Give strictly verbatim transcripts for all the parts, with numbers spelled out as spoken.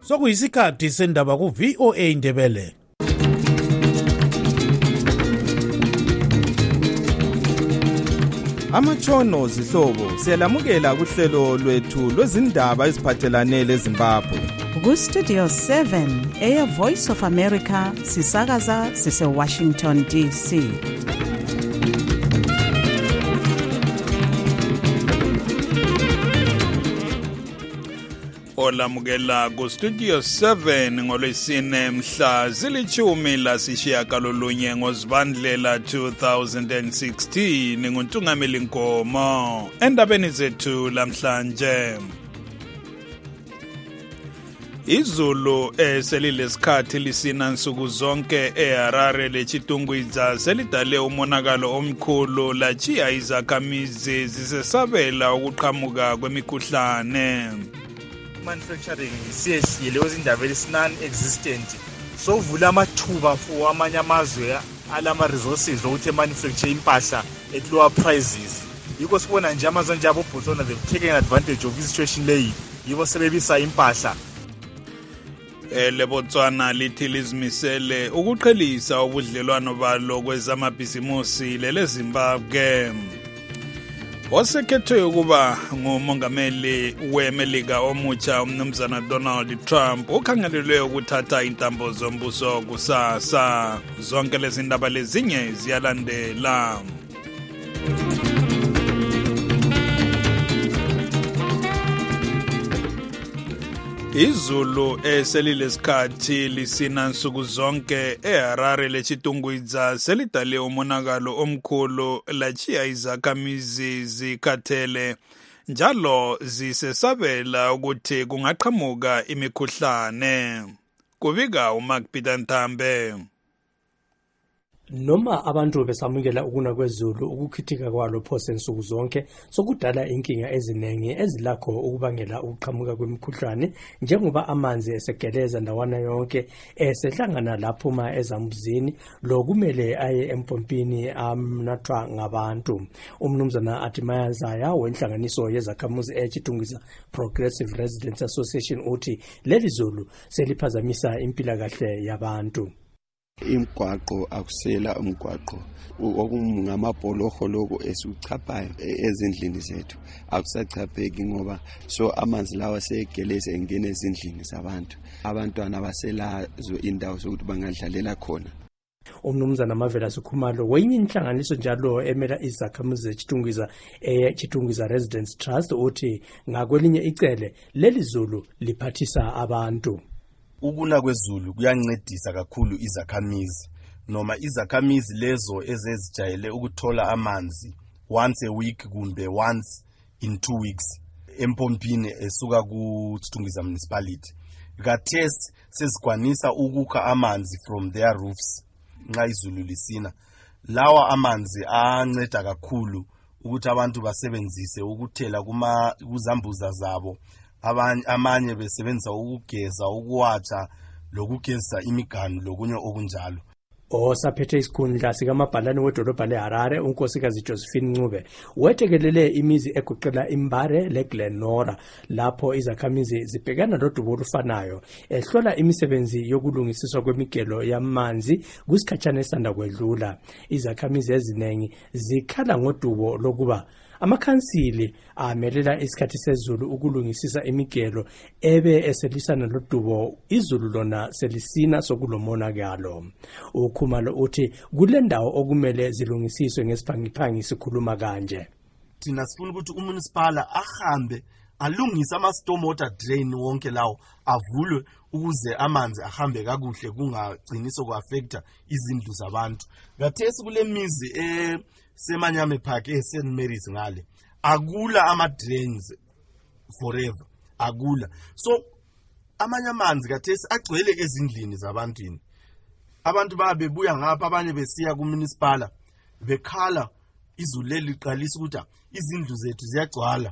Sokuyisikhathi sendaba ku V O A Ndebele. Amatshono zihlobo siyalamukela kuhlelo lwethu lwezindaba eziphathelane leZimbabwe. Ku Studio seven Air Voice of America sisakaza sise Washington D C. Olamukela ku Studio seven ngolwesine mhla zilichumi lasishiyagalolunye ngoZibandlela two thousand sixteen nguntungameli Nkomo endabeni zethu lamhlanje. Izulu eselilesikhathi lisina nsuku zonke eHarare lechitungwiza selidale umonakalo omkhulu lachiya izakhamizi zisesabela ukuqhamuka kwemikhuhlane. Manufacturing siyesiyele izindaba non-existent so vula amathuba for amanye amazwe alama resources ukuthi manufacture impahla at lower prices. Yiko sibona nje amazwe nje abo Botswana they've taken advantage of this situation leyi yibo sebebisa impahla. Ele Botswana lithi lizimisele ukuqhelisa ubudlelwano balo kwezamabhizimusi lele Zimbabwe. Wasekhethwe ukuba ngumongameli weMelika omutsha umnumzana Donald Trump ukhangelelwe ukuthatha intambo zombuso kusasa. Zonke lezi ndaba lezinye ziyalandela. Izulu eselilesikhathi lisina nsuku zonke eHarare lechitungwiza selidale umonakalo omkhulu lachiya izakhamizi zikhathele njalo zisesabela ukuthi kungaqhamuka imikhuhlane. Kubika uMark Peter Ntambe. Noma abantu besamukela ukuna kwezulu ukukhithika kwalo phose nsuku zonke sokudala inkinga ezinengi ezilakho ukubangela ukuqhamuka kwemikhuhlane njengoba amanzi esegeleza ndawana yonke esehlangana laphuma ezambuzini lokumele aye empompini amnathwa ngabantu. Umnumzana Atimaya Zaya wenhlanganiso yezakhamuzi echitungwiza Progressive Residents Association uthi leli zulu seliphazamisa impilakahle yabantu. Imgwaqo akusela umgwaqo okungamabholoho lokho esichaphayo ezindlini zethu akusachapheki ngoba so amanzi lawa segeleza engene ezindlini zabantu abantwana baselazo indawo sokuthi bangadlalela khona. Umnumzana Mavela Sukhumalo wenye inhlanganiso njalo emela izakhamuzi echitungwiza echitungwiza Residents Trust uthi ngakwelinye icele leli zulu liphathisa abantu. Ukuna kwezulu kuyancedisa kakhulu izakhamizi noma izakhamizi lezo ezezijayele ukuthola amanzi once a week kumbe once in two weeks empompini esuka ku Chitungwiza municipality. Kathesi sezikwanisa ukukha amanzi from their roofs nxa izulu lisina. Lawa amanzi anceda kakhulu ukuthi abantu basebenzise ukuthela kuma kuzambuza zabo. Abanye amanye besebenzisa ukugeza ukuwatsha lokugeza imiganu lokunye okunjalo. Osaphethe isikhundla sikamabhalane wedolobha leHarare unkosikazi Josephine Ncube wethekelele imizi eguqela imbare leGlenora lapho izakhamizi zibhekana lodubo olufanayo ehlola imisebenzi yokulungisiswa kwemigelo yamanzi kusikhatshana esanda kwedlula. Izakhamizi ezinengi zikhala ngodubo lokuba amakhansili amelela isikhathi sezulu ukulungisisa imigelo ebe eselisana lodubo izulu lona selisina sokulomonakalo. Ukhumalo uthi kule ndawo okumele zilungisiswe ngesiphangiphangi sikhuluma kanje. Thina sifuna ukuthi umunicipal ahambe alungise ama stormwater drain wonke lawo avulwe ukuze amanzi ahambe kakuhle kungagciniso kuaffecta izindlu zabantu. Ngathesi kule mizi eh Semanyame Park e Saint Mary's ngale akula ama drains forever akula so amanye amanzi kathesi agcwele ezindlini zabantwini abantu babebuya ngapha abanye besiya ku municipal bekhala izulu leliqalisa ukuthi izindlu zethu ziyagcwala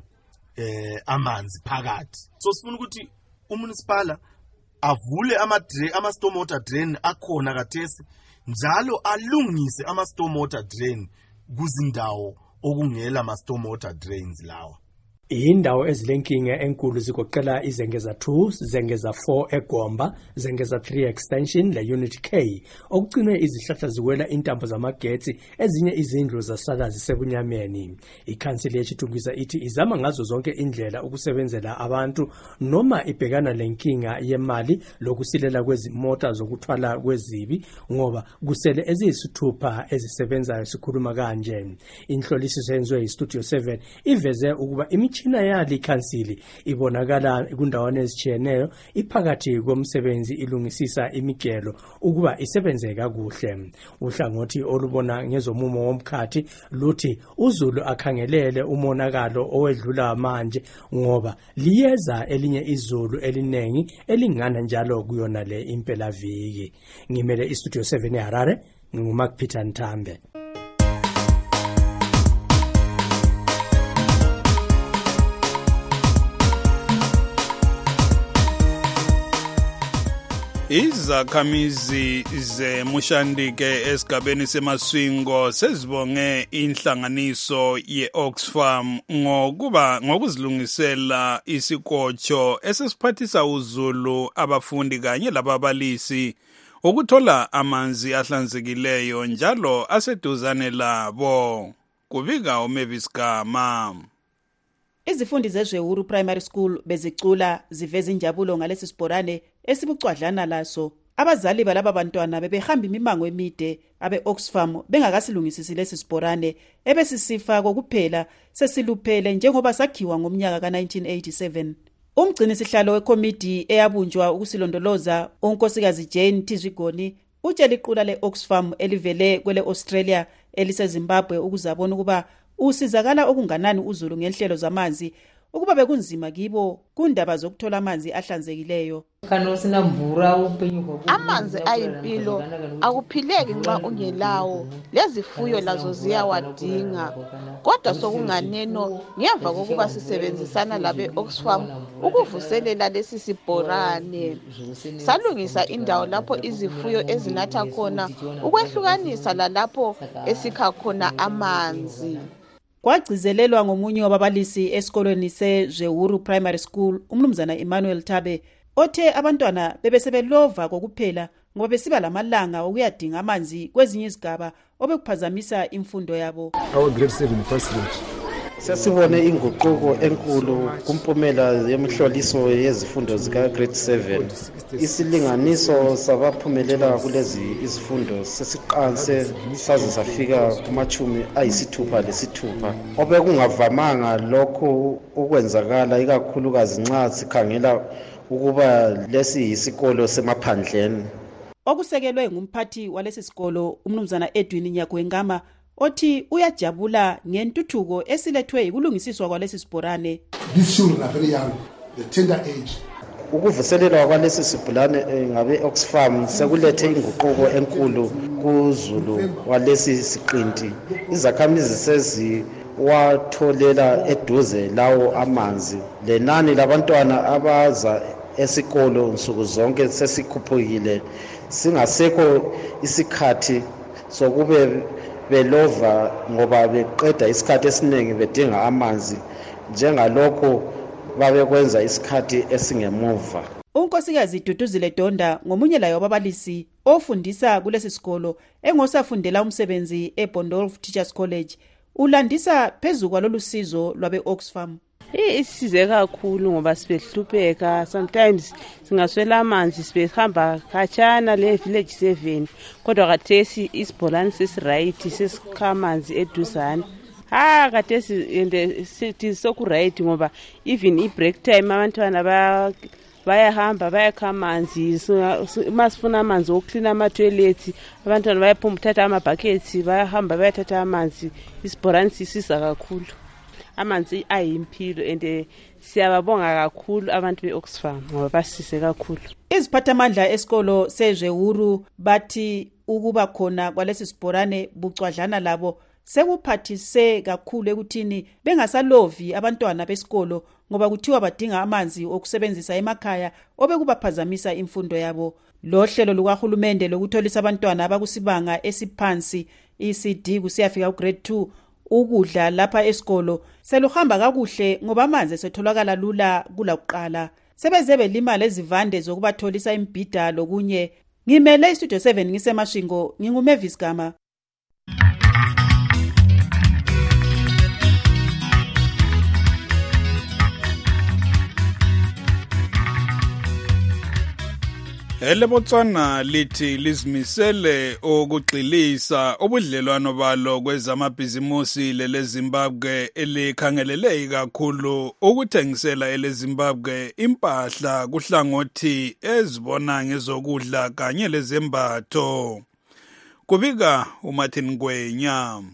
eh amanzi phakathi so sifuna ukuthi umunicipal avule ama drain ama stormwater drain akhona kathesi njalo alungise ama stormwater drain kuzindawo okungela ama stormwater drains lawa. Indawo ezilenkinga enkulu zigoqela izengeza two, zengeza four eGomba, zengeza three extension le Unit K. Okugcinwe izihlahla ziwela intambo zamagetsi, ezinye izindlu zasala zisebunyameni. Ikhansili yechitungwiza ithi izama ngazo zonke indlela ukusebenzela abantu noma ibhekana lenkinga yemali lokusilela kwezimota zokuthwala kwezibi ngoba kusele eziyisithupha ezisebenzayo sikhuluma kanje. Inhlolisiso yenziwe iStudio seven iveze ukuba imithi China yali ikhansili ibonakala kundawana ezitshiyeneyo iphakathi komsebenzi ilungisisa imigelo ukuba isebenze kakuhle. Uhlangothi olubona ngezomumo womkhathi luthi uZulu akhangelele umonakalo owedlula manje ngoba liyeza elinye izulu elinengi elingana njalo kuyona le impela viki. Ngimele iStudio seven eHarare, nguMark Peter Ntambe. Izakhamizi zeMushandike esigabeni seMaswingo sezibonge inhlanganiso ye-Oxfam ngokuba ngokuzilungisela isikotsho esesiphathisa uZulu abafundi kanye lababalisi ukuthola amanzi ahlanzekileyo njalo aseduzane labo. Kubika uMavis Gama. Izifundi zeJewuru Primary School bezicula ziveza injabulo ngalesi sibhorane esibucwadlana laso. Abazali balaba bantwana bebehamba imimango emide abe Oxfam bengakasilungisisi lesi sibhorane ebesisifa kokuphela sesiluphele njengoba sakhiwa ngomnyaka ka nineteen eighty-seven. Umgcini sihlalo wekomiti eyabunjwa ukusilondoloza unkosikazi Jane Tizigoni utshela iqula le-Oxfam elivele kwele Australia eliseZimbabwe ukuzabona ukuba usizakala okunganani uZulu ngenhlelo zamanzi ukuba bekunzima kibo kundaba zokuthola amanzi ahlanzekileyo. Amanzi ayimpilo, akuphileki nxa ungelawo. Lezifuyo lazo ziyawadinga. Kodwa sokunganeno ngemva kokuba sisebenzisana labe Oxfam ukuvuselela lesi sibhorane. Salungisa indawo lapho izifuyo ezinatha khona ukwehlukanisa lalapho esikha khona amanzi. Kwagcizelelwa ngomunye wababalisi esikolweni seJewuru Primary School, umnumzana Emmanuel Tabe, othe abantwana bebesebelova kokuphela ngoba besiba lamalanga okuyadinga amanzi kwezinye izigaba obekuphazamisa imfundo yabo. Our grade seven president Sesibone inguquko enkulu kumpumela yemhloliso yezifundo zika grade seven. Isilinganiso sabaphumelela kulezi izifundo sesiqanse saze safika kumachumi ayisithupha lesithupha. Obekungavamanga lokho ukwenzakala ikakhulukazi nxa sikhangela ukuba lesi isikolo semaphandleni. Okusekelwe ngumphathi walesi sikolo umnumzana Edwin Nyagwengama othi uyajabula ngentuthuko esilethwe ikulungisiswa kwalesi sibhorane. These children are very young, the tender age. Ukuvuselelwa kwalesi sibhorane ngabe Oxfam sekulethe inguquko enkulu kuZulu walesi siqinti. Izakhamizi sezi watholela eduze lawo amanzi. Lenani labantwana abaza esikolo nsuku zonke sesikhuphukile. Singasekho isikhathi sokube belova ngoba beqeda isikhathi esiningi bedinga amanzi njengalokho babekwenza isikhathi esingemuva. Unkosikazi Duduzile Donda ngomunye layo wababalisi ofundisa kulesi sikolo engosafundela umsebenzi eBondolf Teachers College ulandisa phezulu kwalolu sizo lwabe Oxfam. Isize kakhulu ngoba sibehlupheka, sometimes singaswela amanzi sibehamba khatshana le village seven kodwa khathesi isibholani sesiright sesikha amanzi eduzane. Ha khathesi ende sithi soku right ngoba even i break time abantwana ba bayahamba bayakha amanzi, masifuna amanzi okuclean ama toilets abantwana bayaphuma uthatha ama buckets bayahamba bayathatha amanzi. Isibholani sisiza kakhulu. Amanzi ayimpilo ende siyababonga kakhulu abantu beOxfam ngoba basise kakhulu. Iziphathamandla esikolo seJewuru bathi ukuba khona kwalesi sibhorane bucwadlana labo sekuphathise kakhulu ekuthini bengasalovi abantwana besikolo ngoba kuthiwa badinga amanzi okusebenzisa emakhaya obekubaphazamisa imfundo yabo. Lo hlelo lukahulumende lokutholisa abantwana abakusibanga esiphansi E C D kusiyafika ugrade two ukudla lapha esikolo seluhamba kakuhle ngoba amanzi setholakala lula kulakuqala. Sebeze belima lezivande zokubatholisa imbhida lokunye. Ngimele istudio seven ngisemashingo, nginguMavis Gama. Elebotswana lithi lizimisele ukugxilisa ubudlelwano balo kwezamabhizimusi leleZimbabwe elikhangelele kakhulu ukuthengisela eleZimbabwe impahla kuhlangothi ezibona ngezokudla kanye lezembatho. Kubika uMartin Ngwenya.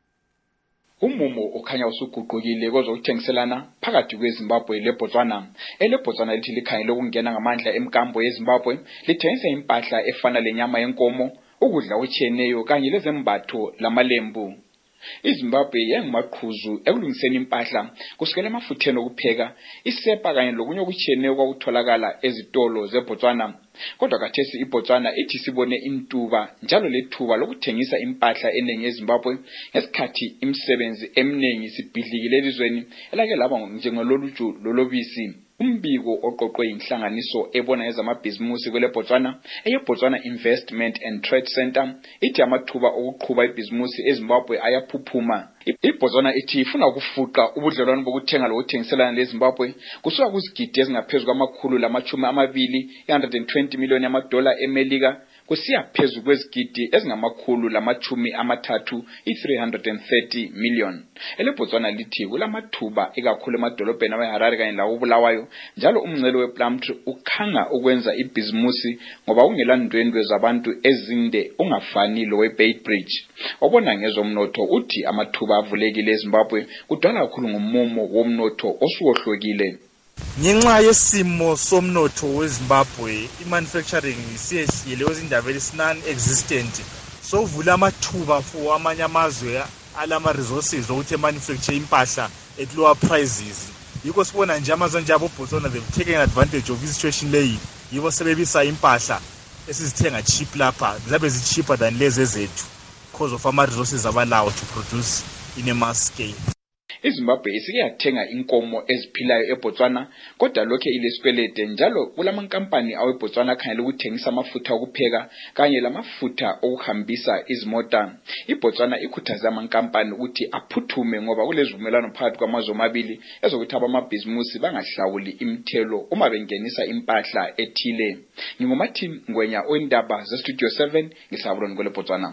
Umumo okhanya usuguqukile kwezokuthengiselana phakathi kweZimbabwe leBotswana. EleBotswana lithi likhangele ukungena ngamandla emkambo yeZimbabwe, lithengisa impahla efana lenyama yenkomo, ukudla okutshiyeneyo kanye lezembatho lamalembu. iZimbabwe yengumaqhuzu ekulungiseni impahla kusukela emafutheni okupheka, isepa kanye lokunye okutshiyeneyo kwakutholakala ezitolo zeBotswana. Kodwa khathesi iBotswana ithi sibone intuba njalo lethuba lokuthengisa impahla eningi eZimbabwe ngesikhathi imisebenzi eminingi sibhidlikile elizweni elake laba njengololuju lolobisi. Umbiko oqoqwe inhlanganiso ebona ngezamabhizimusi kweleBotswana eyeBotswana Investment and Trade Center ithi amathuba okuqhuba ibhizimusi eZimbabwe ayaphuphuma. iBotswana ithi ifuna ukufuqa ubudlelwano bokuthenga lokuthengiselana leZimbabwe kusuka kuzigidi ezingaphezulu kwamakhulu lamachumi amabili one hundred twenty million yamadola eMelika kusiya phezulu kwezigidi ezingamakhulu lamachumi amathathu three hundred thirty million. EleBotswana lithi kulamathuba ekakhulu emadolobheni aweHarare kanye lawoBulawayo njalo umngcele wePlumtree ukhanga ukwenza ibhizimusi ngoba kungelandwendwe zabantu ezinde ungafani lo weBeitbridge. Obona ngezomnotho uthi amathuba avulekile eZimbabwe kudala kakhulu ngomumo womnotho osukohlokile. Ngenxa yesimo somnotho weZimbabwe, imanufacturing siyesiyele kwezindaba non existent. So vula amathuba for amanye amazwe alama resources ukuthi manufacture impahla at lower prices. Yiko sibona nje amazwe nje aboBotswana they've taken advantage of this situation leyi. Yibo sebebisa impahla esizithenga cheap lapha, zabe zi cheaper than lezi ezethu because of ama resources abalawo to produce in a mass scale. iZimbabwe isike yathenga inkomo eziphilayo eBotswana kodwa lokho ilesikwelede njalo kulamankampani aweBotswana akhangela ukuthengisa amafutha okupheka kanye lamafutha okuhambisa izimota. iBotswana ikhuthaza amankampani ukuthi aphuthume ngoba kulezivumelwano phakathi kwamazwe amabili ezokuthi abamabhizimusi bangahlawuli imithelo uma bengenisa impahla ethile. NginguMartin Ngwenya oindaba zeStudio seven ngihlabuloni kweleBotswana.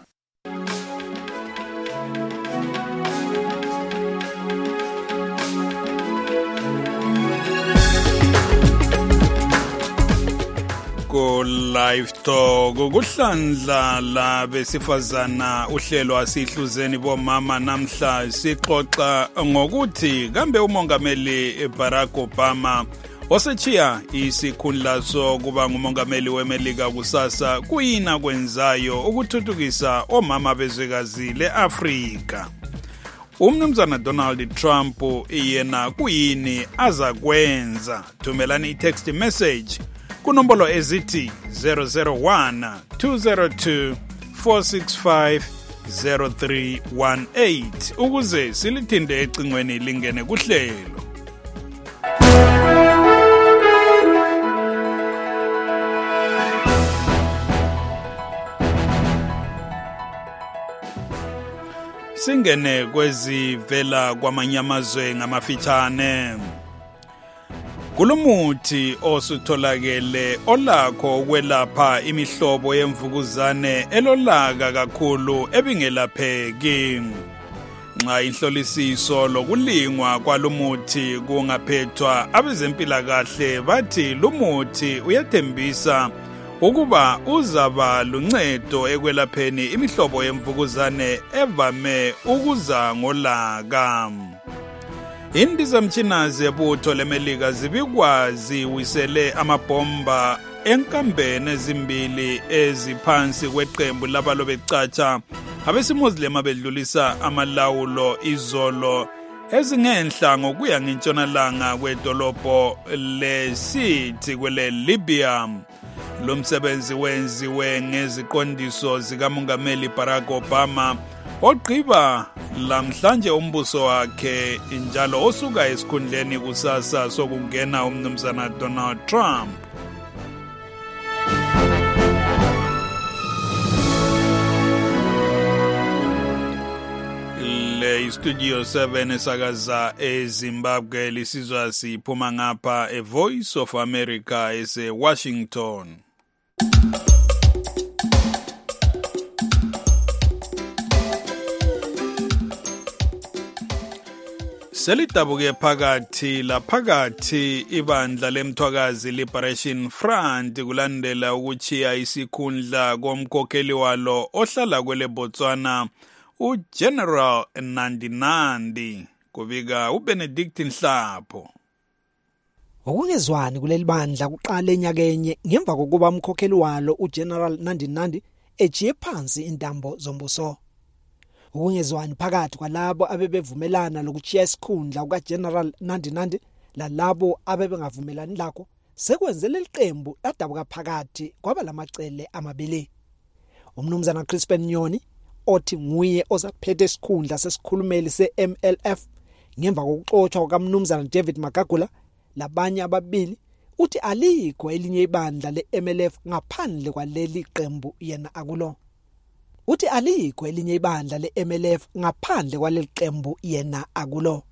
Ko live talk kuhlandla la besifazana uhlelo asihluzeni bomama namhla sixoxa ngokuthi kambe umongameli Barack Obama osechiya isikhundla sokuba ngumongameli weMelika kusasa kuyina kwenzayo ukuthuthukisa omama bezwekazi leAfrika. Umnumzana Donald Trump yena kuyini azakwenza? Thumelani i-text message kunombolo ezithi zero zero one two zero two four six five zero three one eight ukuze silithinde ecingweni lingene kuhlelo. Singene kwezivela kwamanyamazwe ngamafitshane. Kulumuthi osutholakele olakho ukwelapha imihlobo yemvukuzane elolaka kakhulu ebingelapheki. Nxa inhlolisiso lokulingwa kwalumuthi kungaphethwa abezempilakahle bathi lumuthi uyathembisa ukuba uzaba luncedo ekwelapheni imihlobo yemvukuzane evame ukuza ngolaka. Indizamtshina zebutho leMelika zibikwazi wisele amabhomba enkambeni ezimbili eziphansi kweqembu labalobecatsha abesimuslim abedlulisa amalawulo izolo ezingenhla ngokuya ngentshonalanga kwedolobho leSirte kwele Libya. Lo msebenzi wenziwe ngeziqondiso zikamongameli Barack Obama ogqiba lamhlanje umbuso wakhe njalo osuka esikhundleni kusasa sokungena umnumzana Donald Trump. Le Studio seven esakaza eZimbabwe lisizwa siphuma ngapha e Voice of America ese Washington. Selidabuke phakathi laphakathi ibandla lemthwakazi Liberation Front kulandela ukuchiya isikhundla komkhokheli walo ohlala kwele Botswana uGeneral Nandi Nandi, kubika uBenedict Nhlapho. Ukungezwani kuleli bandla kuqala enyakenye ngemva kokuba umkhokheli walo uGeneral Nandi Nandi ejiye phansi intambo zombuso. Ukungezwani phakathi kwalabo abebevumelana lokuchiya isikhundla kukaGeneral Nandi Nandi lalabo abebengavumelani lakho sekwenzele liqembu ladabuka phakathi kwaba lamacele amabili. Umnumzana Crispin Nyoni othi nguye ozaphethe isikhundla sesikhulumeli se-M L F ngemva kokuxoxwa kwaMnumzana David Magagula labanye ababili, uthi alikho elinye ibandla le-M L F ngaphandle kwaleli qembu yena akulo. Uthi alikho elinye ibandla le-M L F ngaphandle kwaleli qembu yena akulo.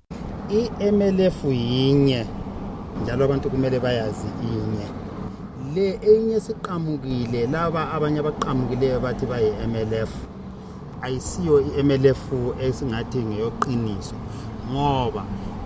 I-M L F yinye njalo abantu kumele bayazi inye. Le enye siqhamukile laba abanye abaqhamukileyo bathi baye M L F ayisiyo i-M L F esingathi ngeyoqiniso ngoba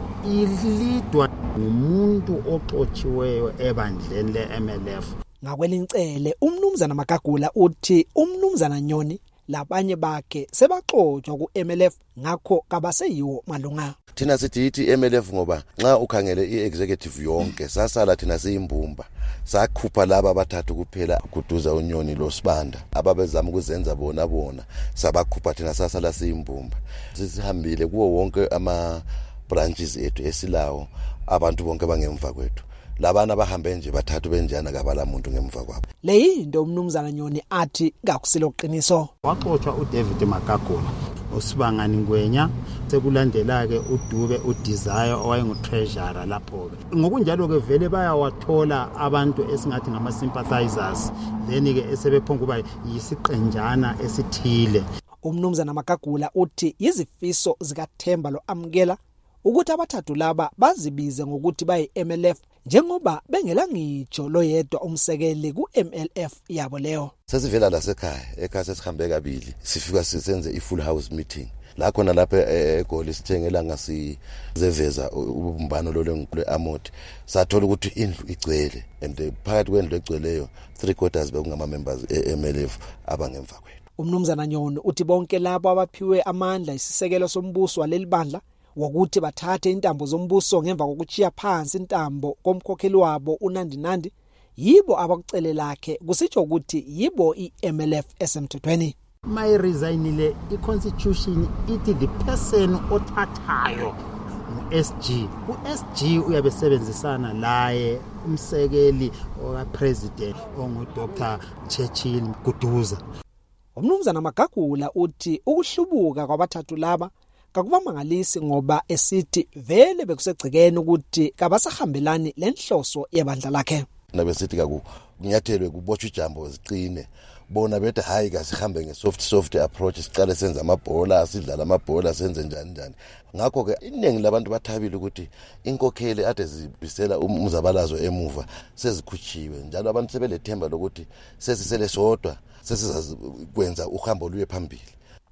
ilidwa ngumuntu oxotshiweyo ebandleni le-M L F. Ngakwelincele umnumzana Magagula uthi umnumzana Nyoni labanye bakhe sebaxotswa ku-M L F ngakho kabaseyiwo malunga. Thina sithi ithi M L F ngoba nxa ukhangele i-executive yonke sasala thina siyimbumba sakhupha laba abathathu kuphela kuduza uNyoni loSibanda ababezama ukuzenza bona bona sabakhupha thina sasala siyimbumba. Sisihambile kuwo wonke ama branches ethu esilawo abantu bonke bangemva kwethu. Labana bahambe nje bathathu benjana kabala muntu ngemva kwabo. Leyinto umnumzana Nyoni athi ngakusilo qiniso. Waxoxwa uDavid Magagula, uSibangani Ngwenya, sekulandela ke uDube uDesire owayengutreasurer lapho ke. Ngokunjalo ke vele bayawathola abantu esingathi ngama sympathizers, then ke esebephonga kuba yisiqenjana esithile. Umnumzana Magagula uthi izifiso zikaThemba lo amkela ukuthi abathathu laba bazibize ngokuthi bayi M L F njengoba bengela ngitsho lo yedwa umsekeli ku-M L F yabo leyo. Sesivela la sekhaya ekhaya sesihambe kabili sifika sisenze i-full house meeting la khona lapha eGoli sithengela ngasizeveza ubumbano lo lenkulu amoti sathola ukuthi indlu igcwele and phakathi kwendlu egcweleyo three quarters bekungama members e-M L F abangemva kwethu. Umnumzana Nyoni uthi bonke labo abaphiwe amandla isisekelo sombuso waleli bandla wokuthi bathathe intambo zombuso ngemva kokuchiya phansi intambo komkhokheli wabo uNandi Nandi yibo abakucele lakhe kusitsho ukuthi yibo i-M L F esemthethweni. My resignile i-constitution ithi the person othathayo u-S G u-S G uyabesebenzisana laye umsekeli oka-president ongu-Doctor Churchill Guduza. Umnumzana Magagula uthi ukuhlubuka kwabathathu laba kakubamangalisi ngoba esithi vele bekusegcikeni ukuthi kabasahambelani lenhloso yebandla lakhe. Nabesithi kaku kunyathelwe kubotshwa ijambo ziqine bona bethe hayi kasihambe ngesoft soft approach siqale senza amabhola sidlala amabhola senze njani njani. Ngakho ke iningi labantu bathabile ukuthi inkokheli ade zibisela umzabalazo emuva sezikhutshiwe njalo abantu sebelethemba lokuthi sesisele sodwa sesizakwenza uhambo luye phambili.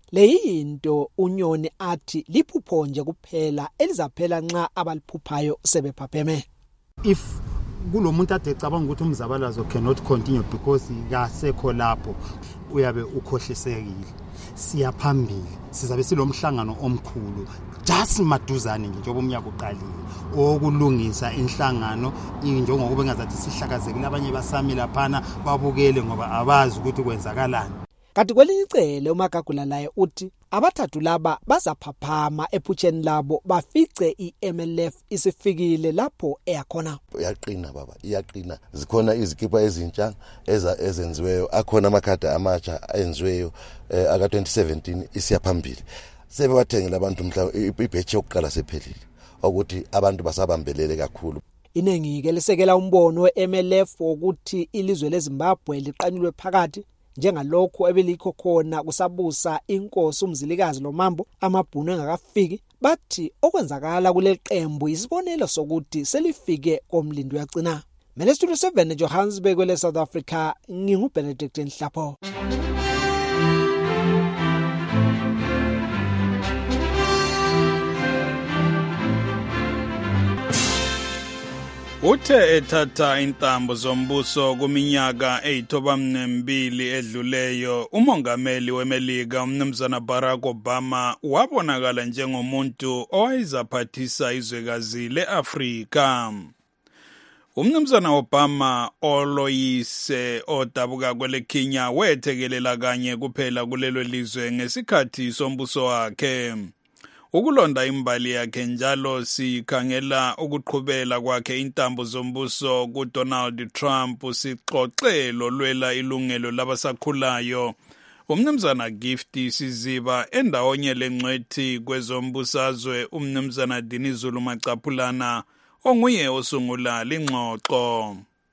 Leyinto uNyoni athi liphupho nje kuphela elizaphela nxa abaliphuphayo sebephapheme. If kulomuntu ade cabanga ukuthi umzabalazo cannot continue because kasekho lapho uyabe ukhohlisekile. Siyaphambili sizabe silomhlangano omkhulu just maduzane nje njengoba umnyaka uqalile okulungisa inhlangano injongo kube ngazathi sihlakazekile abanye basami laphana babukele ngoba abazi ukuthi kwenzakalani. Kanti kwelinye icele uMagagula laye uthi abathathu laba bazaphaphama ephutsheni labo bafice i-M L F isifikile lapho eyakhona. Iyaqina baba, iyaqina. Zikhona izikipa ezintsha eza ezenziweyo, akhona amakhadi amatsha ayenziweyo eh, aka twenty seventeen isiya phambili. Sebe bathengela abantu mhla ibhethe yokuqala sephelile ukuthi abantu basabambelele kakhulu. Iningi ke lisekela umbono we-M L F wokuthi ilizwe leZimbabwe liqanilwe phakathi njengalokho ebelikho khona kusabusa inkosi uMzilikazi loMambo amabhunu engakafiki. Bathi okwenzakala kuleli qembu isibonelo sokuthi selifike komlindo yagcina. Mina Studio seven Johannesburg kwele South Africa, nginguBenedict Nhlapho. Uthe ethatha intambo zombuso kuminyaka eyithobamnembili edluleyo, umongameli weMelika uMnumzana Barack Obama wabonakala njengomuntu owayezaphathisa izwekazi leAfrika. uMnumzana Obama oloyise odabuka kwele Kenya wethekelela kanye kuphela kulelo lizwe ngesikhathi sombuso wakhe. Ukulonda imbali yakhe njalo sikhangela ukuqhubela kwakhe intambo zombuso kuDonald Trump sixoxelo lwela ilungelo labasakhulayo. uMnumzana Gift Siziba endawonye lengcwethi kwezombusazwe uMnumzana Dinizulu Macaphulana onguye osungula lingxoxo.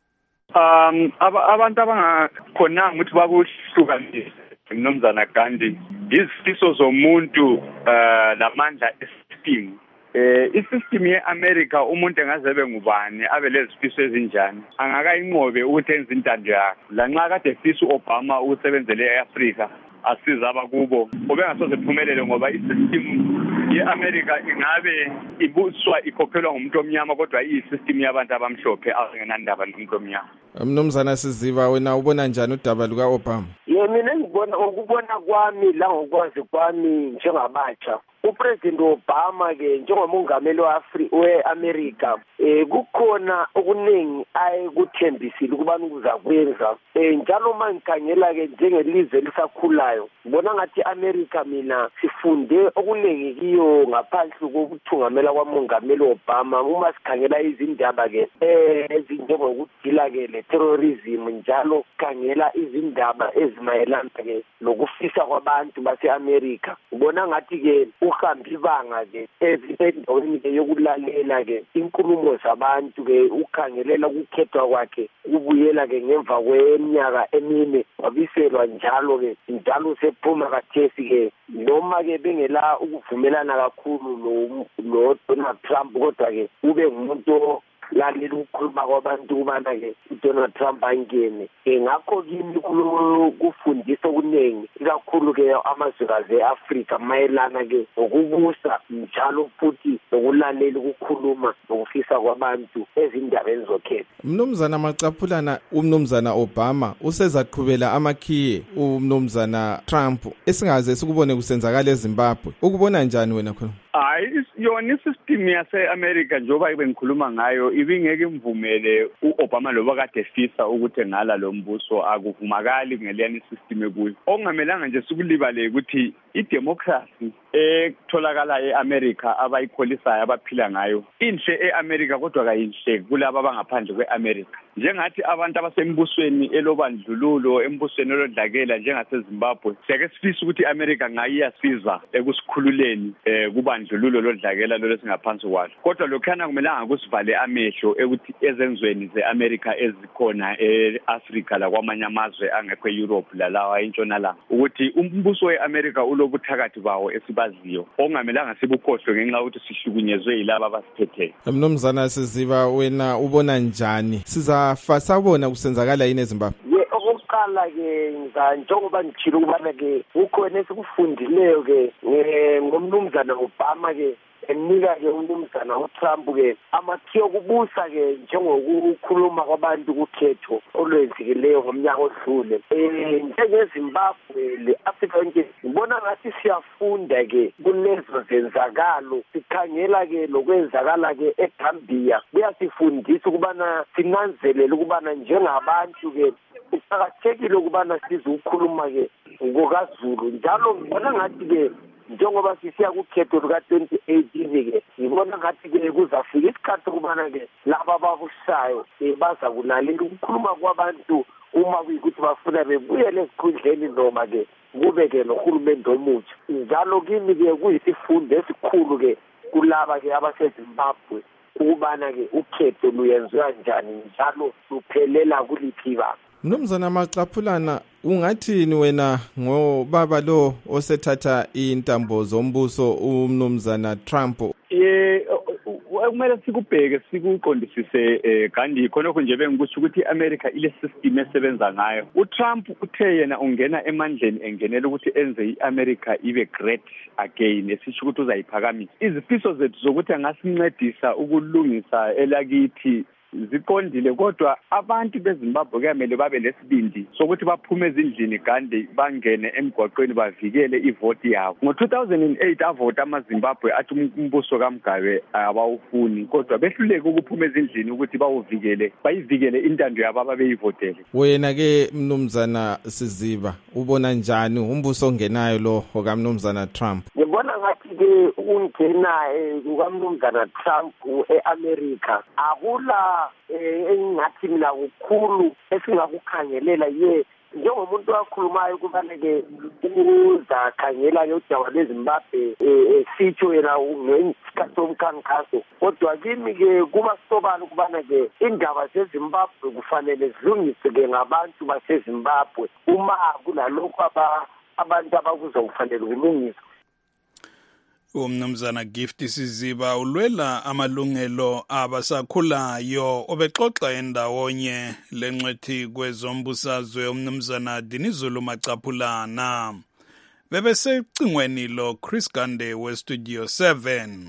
Um abantu abangakhonanga ukuthi bakuhlukanise uMnumzana Gandhi izifiso zomuntu uh lamandla esystem eh isystem yeAmerica umuntu engazebe ngubani abe lezifiso ezinjani angakayinqobe ukuthi enze intando yakhe lanxa kade efisa uObama usebenzele eAfrica asiza abakubo obengasoze phumelele ngoba isystem yeAmerica ingabe ibuswa ikhokhelwa ngumuntu omnyama kodwa iyisystem yabantu abamhlophe azingenandaba nomuntu omnyama. Mnumzana Siziba wena ubona njani udaba luka Obama? Ye mina ngibona ukubona kwami la ngokwazi kwami njengabatsha uPresident Obama ke njengomongameli weAfrica weAmerica eh kukhona okuningi ayekuthembisile ukuba ukuza kwenza eh njalo mangikhangela ke njengelizwe lisakhulayo ngibona ngathi America mina sifunde okuningi kiyo ngaphansi kokuthungamela kwamongameli Obama uma sikhangela izindaba ke eh ezinjengokudila ke le terrorism njalo khangela izindaba ezimayelana ke lokufisa kwabantu baseAmerica ngibona ngathi ke uhambe ibanga ke ezindaweni ke yokulalela ke inkulumo zabantu ke ukhangelela ukukhethwa kwakhe ubuyela ke ngemva kweminyaka emine wabiselwa njalo ke njalo sephuma kathesi ke noma ke bengela ukuvumelana kakhulu lo Donald Trump kodwa ke ube ngumuntu lalela ukukhuluma kwabantu kubana ke uDonald Trump angene ngakho kimi kufundisa okuningi ikakhulu ke amazwekazi eAfrica mayelana ke ukubusa njalo futhi ukulalela ukukhuluma nokufisa kwabantu ezindabeni zokhetho. Mnumzana Macaphulana uMnumzana Obama usezaqhubela amakhiye uMnumzana Trump esingaze sikubone kusenzakala eZimbabwe ukubona njani wena khona? Hayi yona isystem yaseAmerica njoba ibe ngikhuluma ngayo ibingeke imvumele uObama loba kade efisa ukuthi ngala lo mbuso akuvumakali ngeliyani isystem ekuyo. Okungamelanga nje sikulibale ukuthi idemocracy etholakala eAmerica abayikholisayo abaphila ngayo inhle eAmerica kodwa kayinhle kulabo abangaphandle kweAmerica. Njengathi abantu abasembusweni elobandlululo embusweni olodlakela njengaseZimbabwe sike sifisa ukuthi iAmerica ngayiyasiza ekusikhululeni eh kubandlululo lodlakela lo lesingaphansi kwalo. Kodwa lokhana kumelanga kusivale amehlo ekuthi ezenzweni zeAmerica ezikhona eAfrica la kwamanye amazwe angekho eEurope lalawa entshonalanga ukuthi umbuso weAmerica ulobuthakathi bawo esibaziyo ongamelanga sibukhohlwe ngenxa ukuthi sihlukunyezwe yilabo abasiphetheyo. Mnumzana Siziba wena ubona njani sizafa sabona kusenzakala yini eZimbabwe? Ye okokuqala ke njengoba ngithile ukubana ke ukhona esikufundileyo ke ngomnumzana Obama ke enika ke uMnumzana uTrump ke amathiyo kubusa ke njengokukhuluma kwabantu kukhetho olwenzikileyo ngomnyaka odlule eh njengeZimbabwe leAfrica yonke ngibona ngathi siyafunda ke kulezo zenzakalo sikhangela ke lokwenzakala ke eGambia kuyasifundisa ukubana sinanzelele ukubana njengabantu ke uqakathekile ukubana sizokhuluma ke ngokaZulu njalo ngibona ngathi-ke njengoba sisiya kukhetho luka-twenty eighteen-ke ngibona ngathi-ke kuzafika isikhathi ukubana-ke laba ababusayo um baza kulalela ukukhuluma kwabantu uma kuyikuthi bafuna bebuyele ezikhundleni noma-ke kube-ke nohulumende omutsha njalo kimi-ke kuyisifundo esikhulu-ke kulaba-ke abasezimbabwe ukubana-ke ukhetho luyenziwa njani njalo luphelela kuliphi banga. Mnumzana Maqaphulana, ungathini wena ngobaba lo osethatha intambo zombuso uMnumzana Trump? Eh kumele sikubheke sikuqondisise eh kanti khonokho nje bengikusho ukuthi iAmerica ile system esebenza ngayo. uTrump uthe yena ungena emandleni engenela ukuthi enze iAmerica ibe great again, esisho ukuthi uzayiphakamisa. Izifiso zethu zokuthi angasincedisa ukulungisa elakithi ziqondile, kodwa abantu beZimbabwe kuyamele babe lesibindi sokuthi baphume ezindlini kandi bangene emgwaqweni bavikele ivoti yabo. ngo two thousand eight avota amaZimbabwe athi umbuso kaMgabe abawufuni, kodwa behluleke ukuphuma ezindlini ukuthi bawuvikele bayivikele intando yabo ababeyivotele. Wena ke Mnumzana Siziba ubona njani umbuso ongenayo lo okaMnumzana Trump? Ngibona ngathi-ke ungena kukaMnumzana Trump e-America akula eh engathi mina ukukhulu esingakukhangelela ye njengomuntu okhulumayo kufanele ukuza khangela yodaba leZimbabwe esitsho yena ngesikhathi somkhankaso, kodwa kimi ke kuba sobala ukubana ke indaba zeZimbabwe kufanele zilungiswe ke ngabantu baseZimbabwe uma kulalokho abantu abakuza kufanele kulungiswe. Umnumzana Gift Siziba ulwela amalungelo abasakhulayo obexoxa endawonye lencwethi kwezombusazwe umnumzana Dinizulu Maqaphulana. Bebesecingweni lo Chris Gande we Studio seven.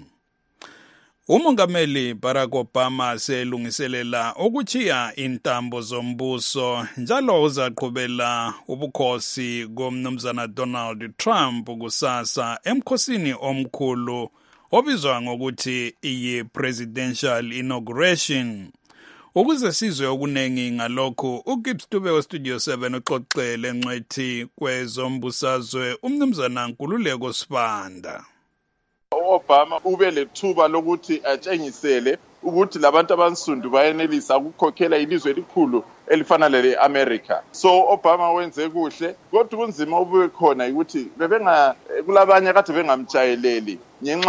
Umongameli Barack Obama selungiselela ukuchiya intambo zombuso njalo uzaqhubela ubukhosi komnumzana Donald Trump kusasa emkhosini omkhulu obizwa ngokuthi iyi-presidential inauguration. Ukuze sizwe okunengi ngalokhu, uGibbs Dube we Studio seven uxoxele ncwethi kwezombusazwe umnumzana Nkululeko Sibanda. Obama ube lethuba lokuthi atshengisele ukuthi labantu abansundu bayenelisa ukukhokhela ilizwe elikhulu elifana lele-America. So Obama wenze kuhle, kodwa kunzima ube khona ukuthi bebenga kulabanye kade bengamtshayeleli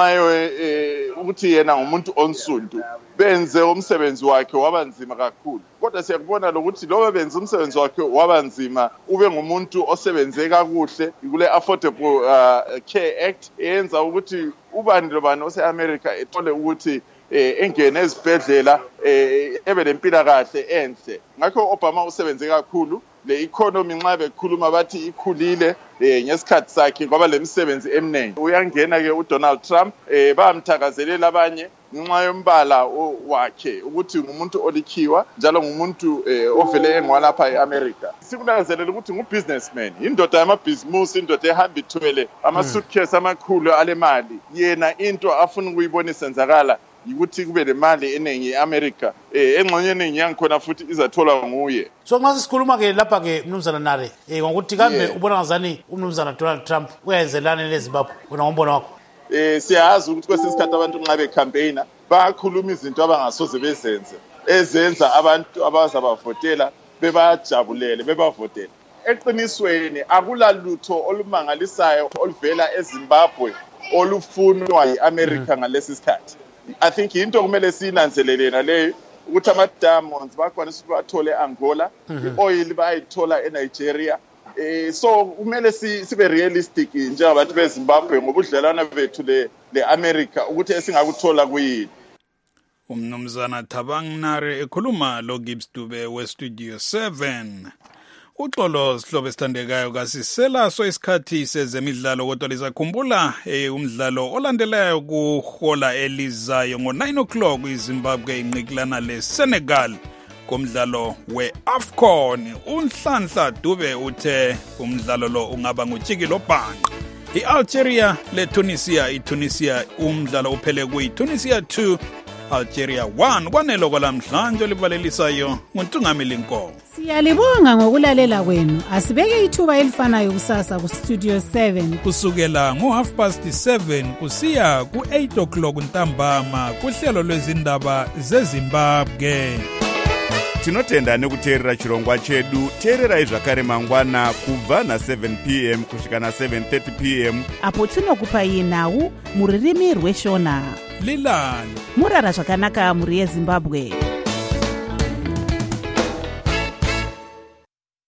ngenxa ukuthi yena ngumuntu onsundu benze umsebenzi wakhe wabanzima kakhulu. Kodwa siyakubona lokuthi lobe benze umsebenzi wakhe wabanzima ube ngumuntu osebenze kakuhle kule Affordable uh, Care Act eyenza ukuthi ubani lobani ose-America ethole ukuthi eh engene ezibhedlela eh ebe lempilakahle enhle. Ngakho Obama usebenze kakhulu, le economy nxa bekhuluma bathi ikhulile eh ngesikhathi sakhe kwaba lemisebenzi eminengi. Uyangena ke uDonald Trump eh bamthakazelela abanye ngenxa yombala wakhe ukuthi ngumuntu olikhiwa njalo ngumuntu ovele engwalapha eAmerica. Sikunanzelela ukuthi ngubusinessman, indoda yamabhizimusi, indoda ehamba ithwele ama-suitcase amakhulu alemali. Yena into afuna ukuyibona isenzakala ukuthi kube lemali eningi eAmerica eh engxenye eningi yangikhona futhi izatholwa nguye. So nxa sikhuluma ke lapha ke mnumzana Nare eh ngokuthi kambe ubona ngazani umnumzana Donald Trump uyenzelana neZimbabwe wena ngombono wakho? Eh siyazi ukuthi kwesinye isikhathi abantu nxa becampaigner bakhuluma izinto abangasoze bezenze ezenza abantu abazabavotela bebajabulele bebavotela. Eqinisweni akulalutho olumangalisayo oluvela eZimbabwe olufunwa yiAmerica ngalesi sikhathi. I think into kumele sinanzelelena leyo ukuthi ama-diamonds bakwanisa ukuthi bathole eAngola, i-oil bayithola eNigeria. Eh so kumele sibe realistic njengabantu beZimbabwe ngobudlelwana bethu le-America ukuthi esingakuthola kuyini. Umnumzana Thabang Nare ekhuluma lo Gibbs Dube we Studio seven. Uxolo sihlobo esithandekayo kasisela so isikhathi sezemidlalo kodwa lizakhumbula eh umdlalo olandelayo kuhola elizayo ngo nine o'clock iZimbabwe inqikilana leSenegal komdlalo weAfcon. Unhlanhla Dube uthe umdlalo lo ungaba ngujikilo bhanqa. iAlgeria leTunisia, iTunisia umdlalo uphele kuyiTunisia two Algeria one kwaneloko lamhlanje olivalelisayo nguNtungamili Nkomo. Siyalibonga ngokulalela kwenu. Asibeke ithuba elifanayo kusasa ku Studio seven kusukela ngo half past seven kusiya ku eight o'clock ntambama kuhlelo lwezindaba zeZimbabwe. Tinotenda nekuteerera chirongwa chedu. Teererai zvakare mangwana kubva na seven p m kusvika na seven thirty p m apo tinokupai nhau muririmi rweshona. Lilani murara zvakanaka muri yeZimbabwe.